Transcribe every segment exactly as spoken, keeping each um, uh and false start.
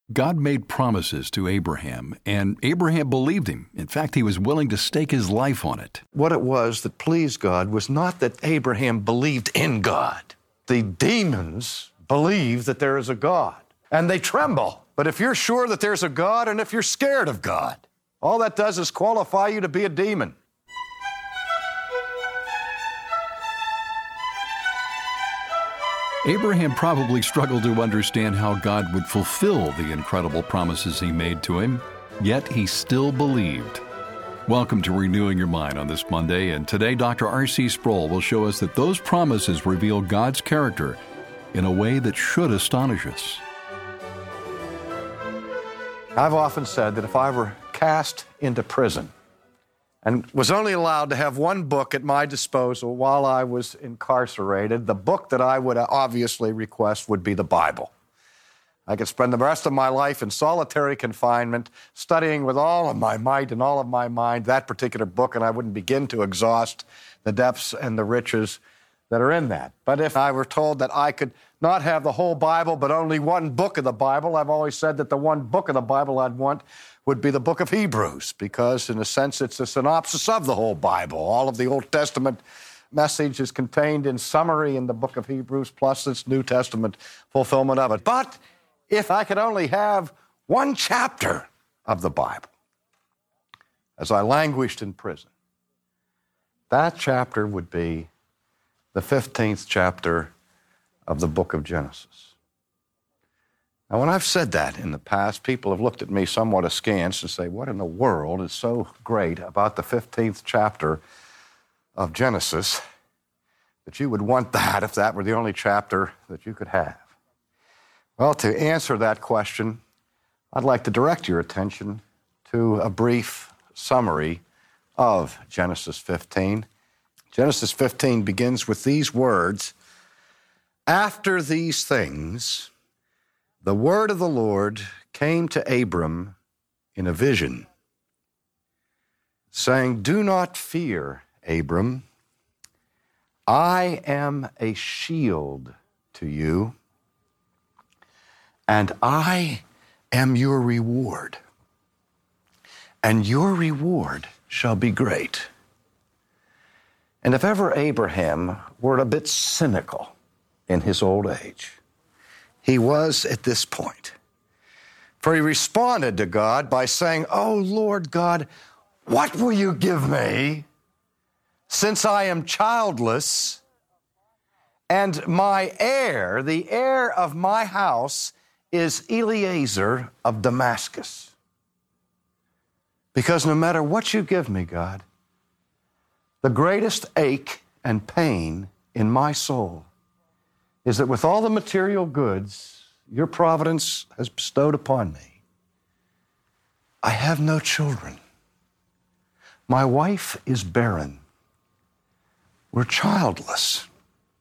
God made promises to Abraham, and Abraham believed him. In fact, he was willing to stake his life on it. What it was that pleased God was not that Abraham believed in God. The demons believe that there is a God, and they tremble. But if you're sure that there's a God, and if you're scared of God, all that does is qualify you to be a demon. Abraham probably struggled to understand how God would fulfill the incredible promises he made to him, yet he still believed. Welcome to Renewing Your Mind on this Monday, and today Doctor R C Sproul will show us that those promises reveal God's character in a way that should astonish us. I've often said that if I were cast into prison and was only allowed to have one book at my disposal while I was incarcerated, the book that I would obviously request would be the Bible. I could spend the rest of my life in solitary confinement, studying with all of my might and all of my mind that particular book, and I wouldn't begin to exhaust the depths and the riches that are in that. But if I were told that I could not have the whole Bible, but only one book of the Bible, I've always said that the one book of the Bible I'd want would be the book of Hebrews, because in a sense it's a synopsis of the whole Bible. All of the Old Testament message is contained in summary in the book of Hebrews, plus its New Testament fulfillment of it. But if I could only have one chapter of the Bible as I languished in prison, that chapter would be the fifteenth chapter of the book of Genesis. Now, when I've said that in the past, people have looked at me somewhat askance and say, what in the world is so great about the fifteenth chapter of Genesis that you would want that if that were the only chapter that you could have? Well, to answer that question, I'd like to direct your attention to a brief summary of Genesis fifteen. Genesis fifteen begins with these words: "After these things, the word of the Lord came to Abram in a vision, saying, 'Do not fear, Abram. I am a shield to you, and I am your reward, and your reward shall be great.'" And if ever Abraham were a bit cynical in his old age, he was at this point. For he responded to God by saying, "Oh, Lord God, what will you give me since I am childless, and my heir, the heir of my house, is Eliezer of Damascus? Because no matter what you give me, God, the greatest ache and pain in my soul is that with all the material goods your providence has bestowed upon me, I have no children. My wife is barren. We're childless.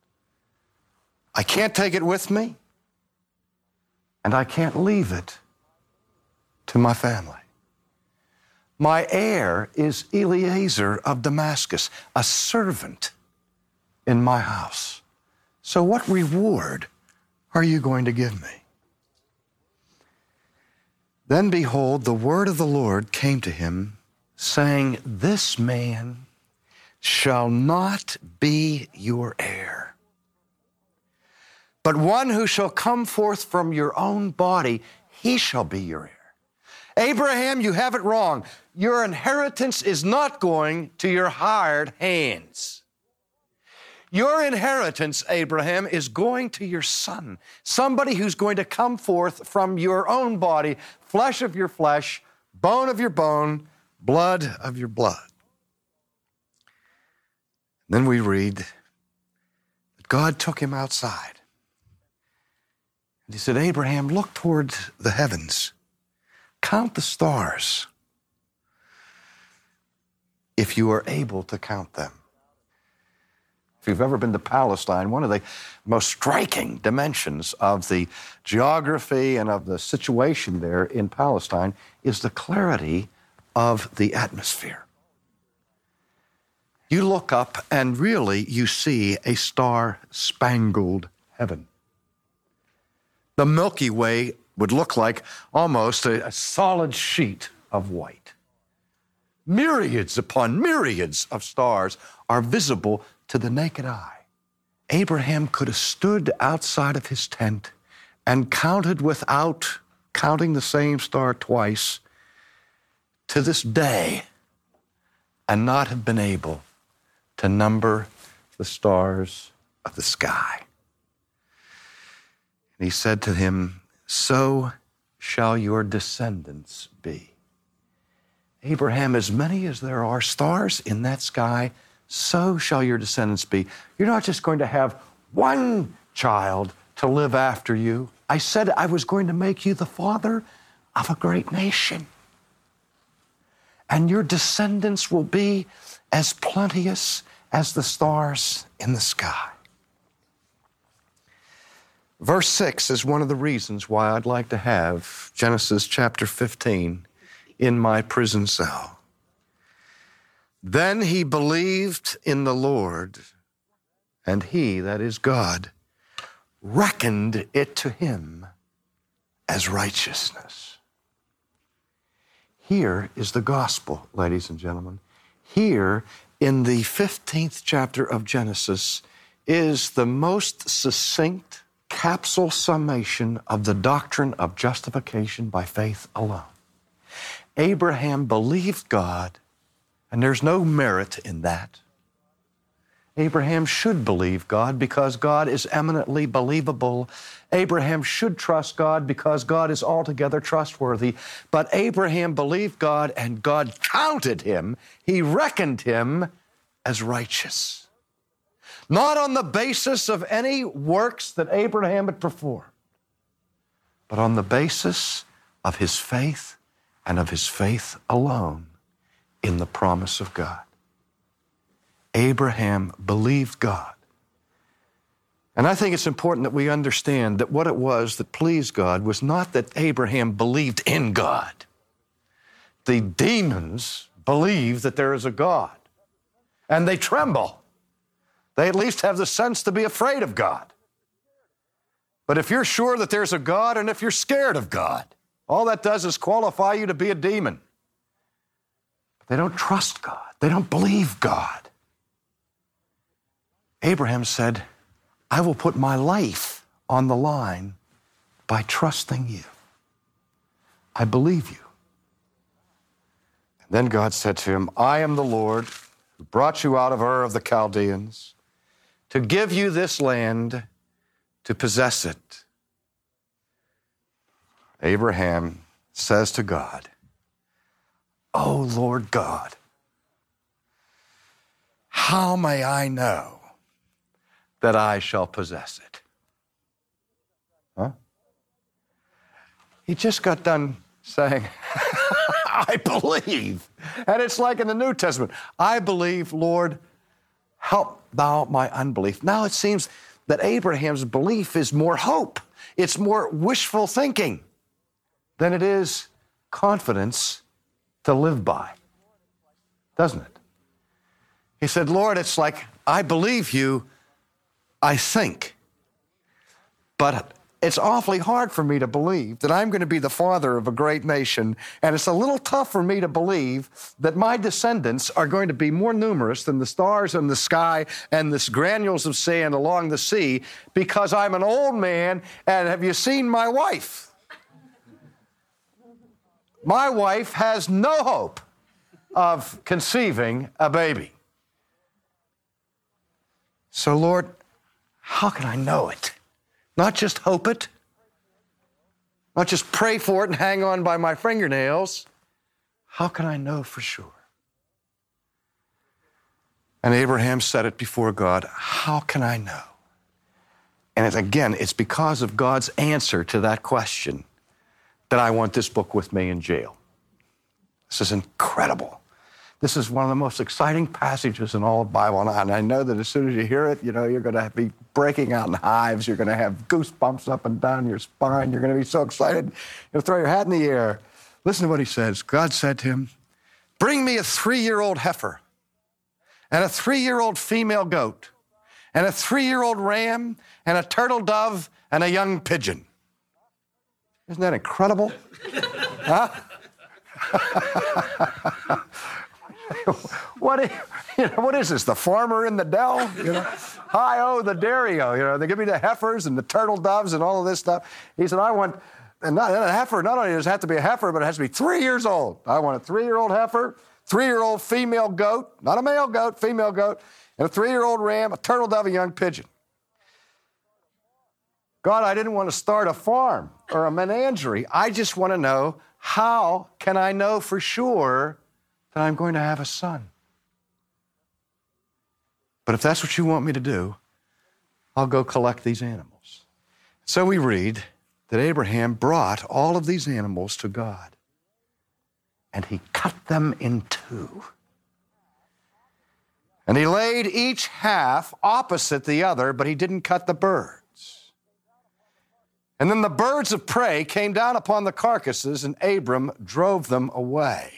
I can't take it with me, and I can't leave it to my family. My heir is Eliezer of Damascus, a servant in my house. So what reward are you going to give me?" Then behold, the word of the Lord came to him, saying, "This man shall not be your heir, but one who shall come forth from your own body, he shall be your heir." Abraham, you have it wrong. Your inheritance is not going to your hired hands. Your inheritance, Abraham, is going to your son, somebody who's going to come forth from your own body, flesh of your flesh, bone of your bone, blood of your blood. Then we read that God took him outside, and he said, "Abraham, look toward the heavens. Count the stars, if you are able to count them." If you've ever been to Palestine, one of the most striking dimensions of the geography and of the situation there in Palestine is the clarity of the atmosphere. You look up and really you see a star-spangled heaven. The Milky Way would look like almost a, a solid sheet of white. Myriads upon myriads of stars are visible to the naked eye. Abraham could have stood outside of his tent and counted without counting the same star twice to this day and not have been able to number the stars of the sky. And he said to him, so shall your descendants be. Abraham, as many as there are stars in that sky, so shall your descendants be. You're not just going to have one child to live after you. I said I was going to make you the father of a great nation. And your descendants will be as plenteous as the stars in the sky. Verse six is one of the reasons why I'd like to have Genesis chapter fifteen in my prison cell. Then he believed in the Lord, and he, that is God, reckoned it to him as righteousness. Here is the gospel, ladies and gentlemen. Here in the fifteenth chapter of Genesis is the most succinct capsule summation of the doctrine of justification by faith alone. Abraham believed God, and there's no merit in that. Abraham should believe God because God is eminently believable. Abraham should trust God because God is altogether trustworthy. But Abraham believed God, and God counted him, he reckoned him as righteous. Not on the basis of any works that Abraham had performed, but on the basis of his faith and of his faith alone in the promise of God. Abraham believed God. And I think it's important that we understand that what it was that pleased God was not that Abraham believed in God. The demons believe that there is a God, and they tremble. They at least have the sense to be afraid of God. But if you're sure that there's a God, and if you're scared of God, all that does is qualify you to be a demon. But they don't trust God. They don't believe God. Abraham said, I will put my life on the line by trusting you. I believe you. And then God said to him, I am the Lord who brought you out of Ur of the Chaldeans to give you this land to possess it. Abraham says to God, O Lord God, how may I know that I shall possess it? Huh? He just got done saying, I believe. And it's like in the New Testament, I believe, Lord, help thou my unbelief. Now it seems that Abraham's belief is more hope. It's more wishful thinking than it is confidence to live by, doesn't it? He said, Lord, it's like, I believe you, I think, but it's awfully hard for me to believe that I'm going to be the father of a great nation, and it's a little tough for me to believe that my descendants are going to be more numerous than the stars in the sky and the granules of sand along the sea, because I'm an old man, and have you seen my wife? My wife has no hope of conceiving a baby. So, Lord, how can I know it? Not just hope it, not just pray for it and hang on by my fingernails. How can I know for sure? And Abraham said it before God, how can I know? And it's, again, it's because of God's answer to that question that I want this book with me in jail. This is incredible. This is one of the most exciting passages in all of the Bible, and I know that as soon as you hear it, you know, you're going to be breaking out in hives. You're going to have goosebumps up and down your spine. You're going to be so excited, you'll throw your hat in the air. Listen to what he says. God said to him, bring me a three-year-old heifer and a three-year-old female goat and a three-year-old ram and a turtle dove and a young pigeon. Isn't that incredible? Huh? What is, you know, what is this, the farmer in the dell? You know, hi-oh, the dairy-o. You know, they give me the heifers and the turtle doves and all of this stuff. He said, I want, and not, and a heifer, not only does it have to be a heifer, but it has to be three years old. I want a three-year-old heifer, three-year-old female goat, not a male goat, female goat, and a three-year-old ram, a turtle dove, a young pigeon. God, I didn't want to start a farm or a menagerie. I just want to know, how can I know for sure that I'm going to have a son? But if that's what you want me to do, I'll go collect these animals. So we read that Abraham brought all of these animals to God, and he cut them in two. And he laid each half opposite the other, but he didn't cut the birds. And then the birds of prey came down upon the carcasses, and Abram drove them away.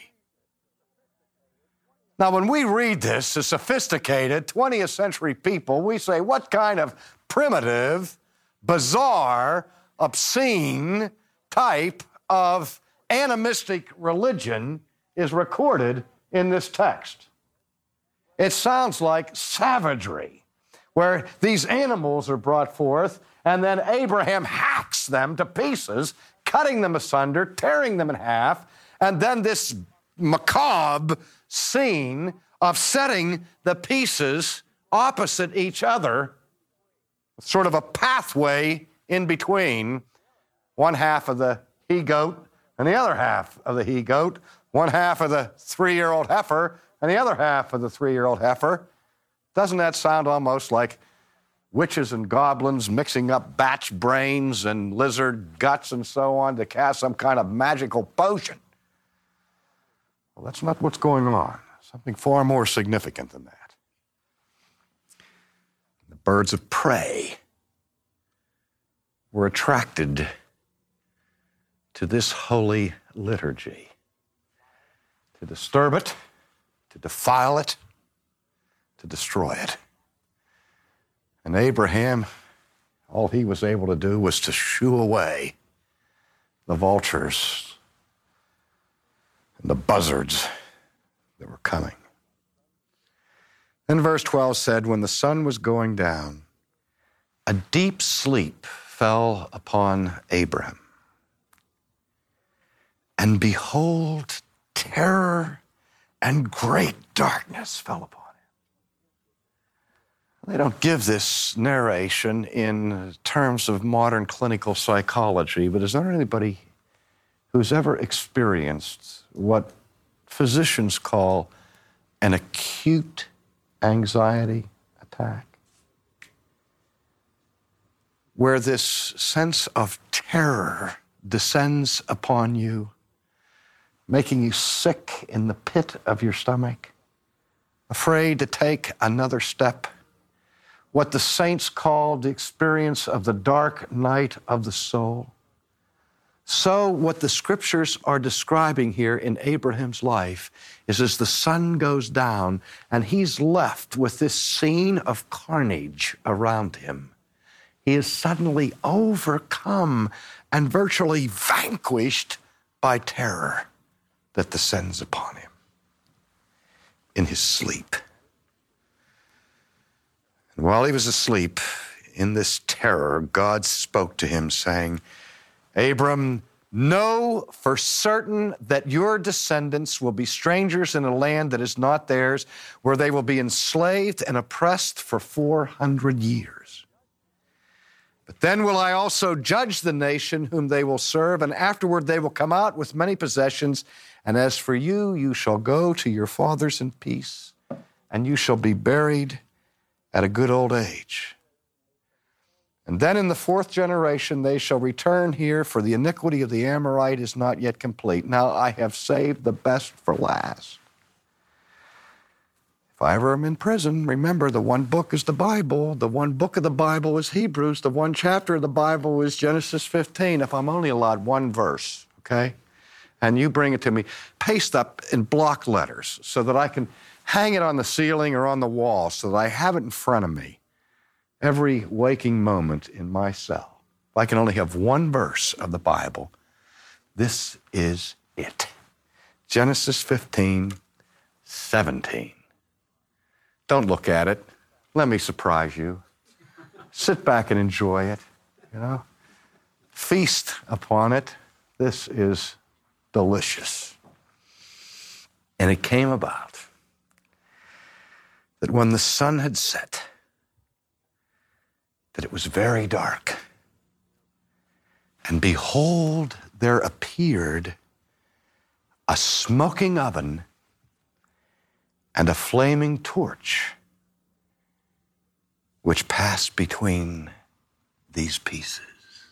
Now, when we read this as sophisticated twentieth century people, we say, what kind of primitive, bizarre, obscene type of animistic religion is recorded in this text? It sounds like savagery, where these animals are brought forth, and then Abraham hacks them to pieces, cutting them asunder, tearing them in half, and then this macabre scene of setting the pieces opposite each other, sort of a pathway in between one half of the he-goat and the other half of the he-goat, one half of the three-year-old heifer and the other half of the three-year-old heifer. Doesn't that sound almost like witches and goblins mixing up batch brains and lizard guts and so on to cast some kind of magical potion? Well, that's not what's going on. Something far more significant than that. The birds of prey were attracted to this holy liturgy, to disturb it, to defile it, to destroy it. And Abraham, all he was able to do was to shoo away the vultures and the buzzards that were coming. Then verse twelve said, when the sun was going down, a deep sleep fell upon Abram. And behold, terror and great darkness fell upon him. They don't give this narration in terms of modern clinical psychology, but is there anybody who's ever experienced what physicians call an acute anxiety attack, where this sense of terror descends upon you, making you sick in the pit of your stomach, afraid to take another step, what the saints call the experience of the dark night of the soul? So what the scriptures are describing here in Abraham's life is as the sun goes down and he's left with this scene of carnage around him, he is suddenly overcome and virtually vanquished by terror that descends upon him in his sleep. And while he was asleep in this terror, God spoke to him saying, Abram, know for certain that your descendants will be strangers in a land that is not theirs, where they will be enslaved and oppressed for four hundred years. But then will I also judge the nation whom they will serve, and afterward they will come out with many possessions. And as for you, you shall go to your fathers in peace, and you shall be buried at a good old age. And then in the fourth generation they shall return here, for the iniquity of the Amorite is not yet complete. Now I have saved the best for last. If I ever am in prison, remember the one book is the Bible, the one book of the Bible is Hebrews, the one chapter of the Bible is Genesis fifteen. If I'm only allowed one verse, okay, and you bring it to me, paste up in block letters so that I can hang it on the ceiling or on the wall so that I have it in front of me every waking moment in my cell. If I can only have one verse of the Bible, This is it. Genesis fifteen, seventeen. Don't look at it. Let me surprise you. Sit back and enjoy it, you know. Feast upon it. This is delicious. And it came about that when the sun had set, that it was very dark. And behold, there appeared a smoking oven and a flaming torch, which passed between these pieces.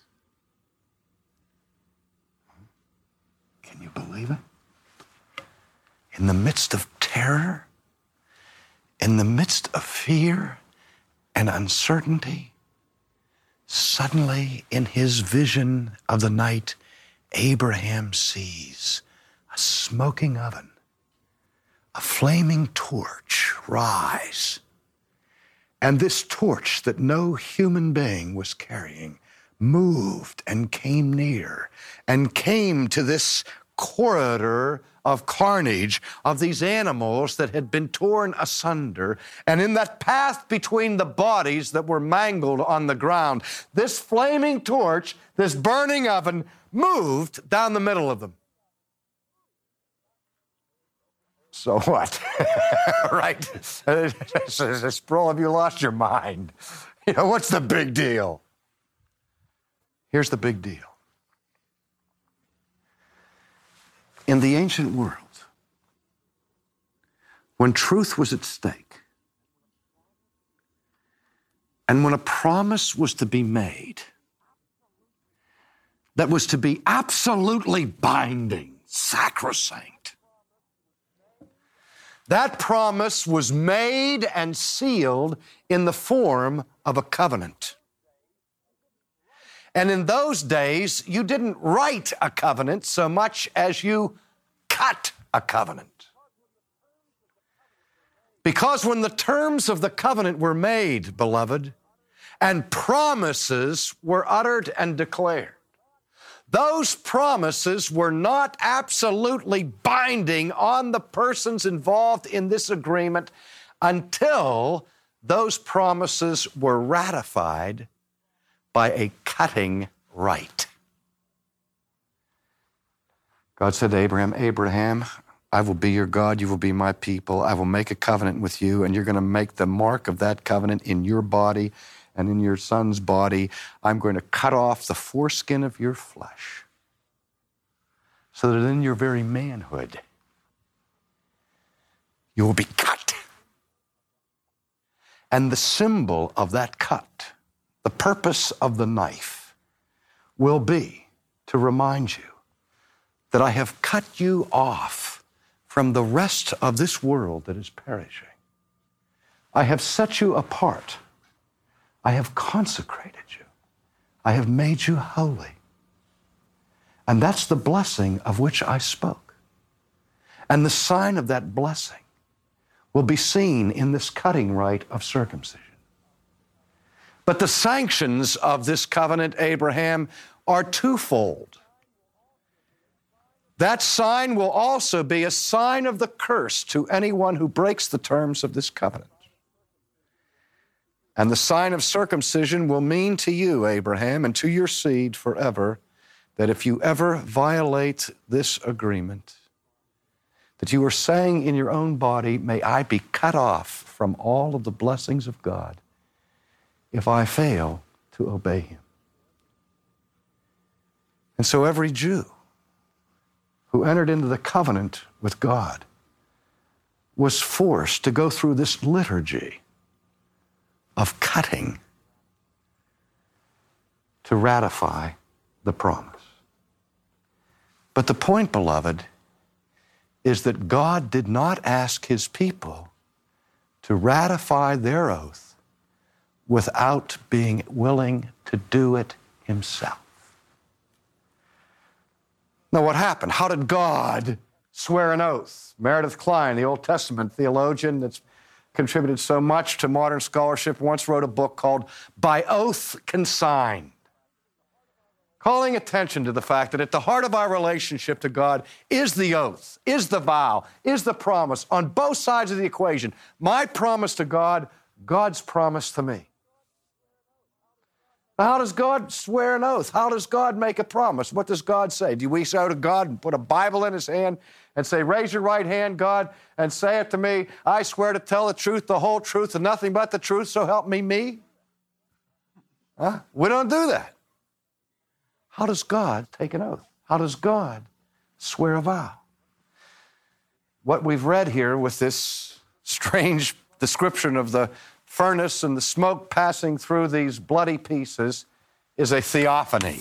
Can you believe it? In the midst of terror, in the midst of fear and uncertainty, suddenly in his vision of the night, Abraham sees a smoking oven, a flaming torch rise. And this torch that no human being was carrying moved and came near and came to this corridor of carnage of these animals that had been torn asunder. And in that path between the bodies that were mangled on the ground, this flaming torch, this burning oven, moved down the middle of them. So what? Right? Sproul, have you lost your mind? You know, what's the big deal? Here's the big deal. In the ancient world, when truth was at stake, and when a promise was to be made that was to be absolutely binding, sacrosanct, that promise was made and sealed in the form of a covenant. And in those days, you didn't write a covenant so much as you cut a covenant. Because when the terms of the covenant were made, beloved, and promises were uttered and declared, those promises were not absolutely binding on the persons involved in this agreement until those promises were ratified by a cutting rite. God said to Abraham, Abraham, I will be your God, you will be my people. I will make a covenant with you, and you're going to make the mark of that covenant in your body and in your son's body. I'm going to cut off the foreskin of your flesh so that in your very manhood, you will be cut. And the symbol of that cut, the purpose of the knife, will be to remind you that I have cut you off from the rest of this world that is perishing. I have set you apart. I have consecrated you. I have made you holy. And that's the blessing of which I spoke. And the sign of that blessing will be seen in this cutting rite of circumcision. But the sanctions of this covenant, Abraham, are twofold. That sign will also be a sign of the curse to anyone who breaks the terms of this covenant. And the sign of circumcision will mean to you, Abraham, and to your seed forever, that if you ever violate this agreement, that you are saying in your own body, may I be cut off from all of the blessings of God if I fail to obey him. And so every Jew who entered into the covenant with God was forced to go through this liturgy of cutting to ratify the promise. But the point, beloved, is that God did not ask his people to ratify their oath without being willing to do it himself. Now, what happened? How did God swear an oath? Meredith Kline, the Old Testament theologian that's contributed so much to modern scholarship, once wrote a book called By Oath Consigned. calling attention to the fact that at the heart of our relationship to God is the oath, is the vow, is the promise on both sides of the equation. My promise to God, God's promise to me. How does God swear an oath? How does God make a promise? What does God say? Do we go to God and put a Bible in his hand and say, raise your right hand, God, and say it to me, I swear to tell the truth, the whole truth, and nothing but the truth, so help me, me? Huh? We don't do that. How does God take an oath? How does God swear a vow? What we've read here with this strange description of the furnace and the smoke passing through these bloody pieces is a theophany.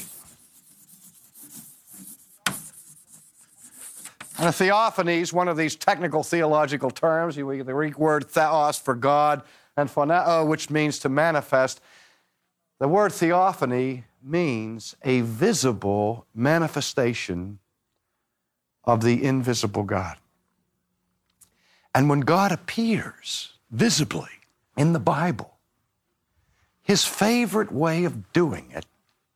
And a theophany is one of these technical theological terms. You get the Greek word theos for God and phoneo, which means to manifest. The word theophany means a visible manifestation of the invisible God. And when God appears visibly in the Bible, his favorite way of doing it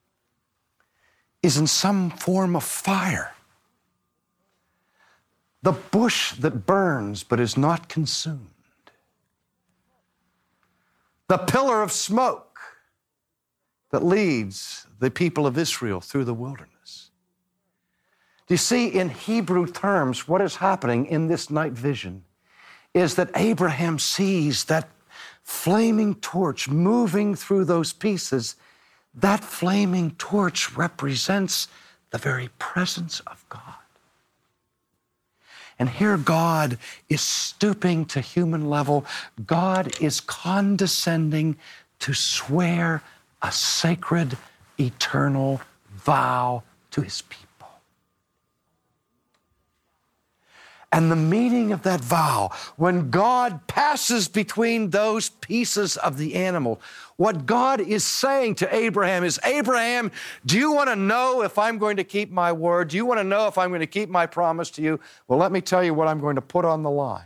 is in some form of fire. The bush that burns but is not consumed. The pillar of smoke that leads the people of Israel through the wilderness. Do you see, in Hebrew terms, what is happening in this night vision is that Abraham sees that flaming torch moving through those pieces. That flaming torch represents the very presence of God. And here God is stooping to human level. God is condescending to swear a sacred, eternal vow to his people. And the meaning of that vow, when God passes between those pieces of the animal, what God is saying to Abraham is, Abraham, do you want to know if I'm going to keep my word? Do you want to know if I'm going to keep my promise to you? Well, let me tell you what I'm going to put on the line.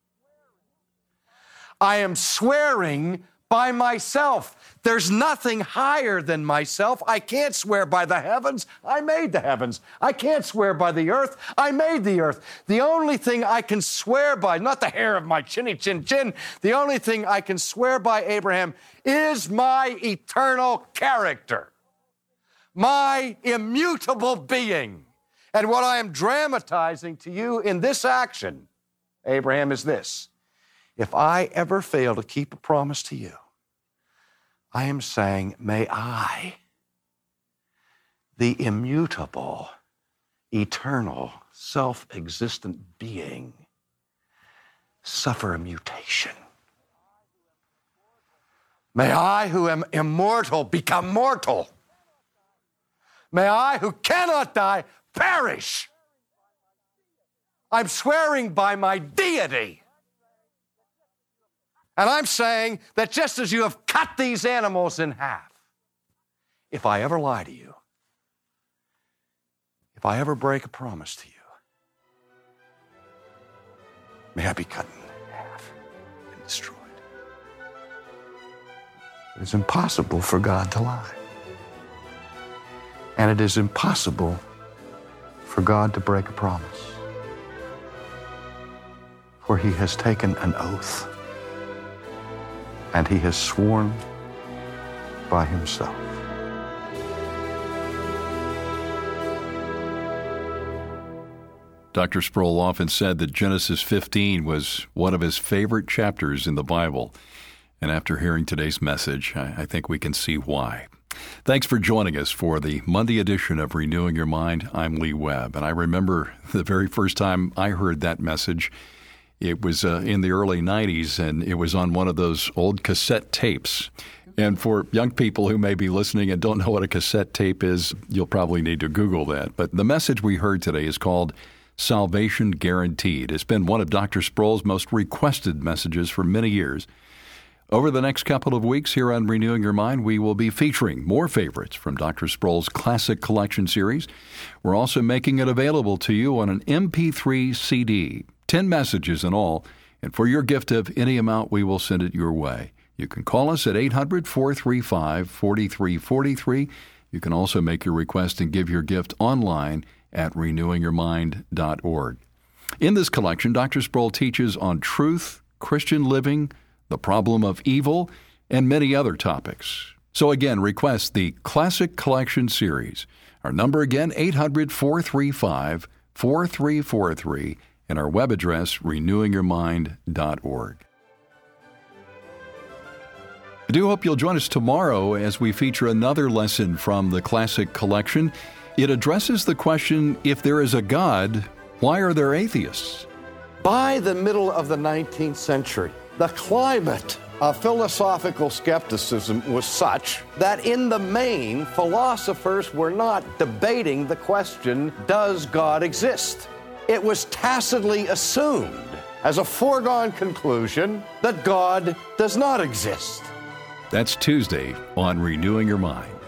I am swearing by myself. There's nothing higher than myself. I can't swear by the heavens. I made the heavens. I can't swear by the earth. I made the earth. The only thing I can swear by, not the hair of my chinny chin chin, the only thing I can swear by, Abraham, is my eternal character, my immutable being. And what I am dramatizing to you in this action, Abraham, is this. If I ever fail to keep a promise to you, I am saying, may I, the immutable, eternal, self-existent being, suffer a mutation. May I, who am immortal, become mortal. May I, who cannot die, perish. I'm swearing by my deity. And I'm saying that just as you have cut these animals in half, if I ever lie to you, if I ever break a promise to you, may I be cut in half and destroyed. It's impossible for God to lie. And it is impossible for God to break a promise. For he has taken an oath. And he has sworn by himself. Doctor Sproul often said that Genesis fifteen was one of his favorite chapters in the Bible. And after hearing today's message, I think we can see why. Thanks for joining us for the Monday edition of Renewing Your Mind. I'm Lee Webb, and I remember the very first time I heard that message. It was uh, in the early nineties, and it was on one of those old cassette tapes. And for young people who may be listening and don't know what a cassette tape is, you'll probably need to Google that. But the message we heard today is called Salvation Guaranteed. It's been one of Doctor Sproul's most requested messages for many years. Over the next couple of weeks here on Renewing Your Mind, we will be featuring more favorites from Doctor Sproul's Classic Collection series. We're also making it available to you on an M P three C D. Ten messages in all, and for your gift of any amount, we will send it your way. You can call us at eight hundred, four three five, four three four three. You can also make your request and give your gift online at renewing your mind dot org. In this collection, Doctor Sproul teaches on truth, Christian living, the problem of evil, and many other topics. So again, request the Classic Collection Series. Our number again, eight hundred, four three five, four three four three, and our web address, renewing your mind dot org. I do hope you'll join us tomorrow as we feature another lesson from the Classic Collection. It addresses the question, if there is a God, why are there atheists? By the middle of the nineteenth century, the climate of philosophical skepticism was such that in the main, philosophers were not debating the question, does God exist? It was tacitly assumed as a foregone conclusion that God does not exist. That's Tuesday on Renewing Your Mind.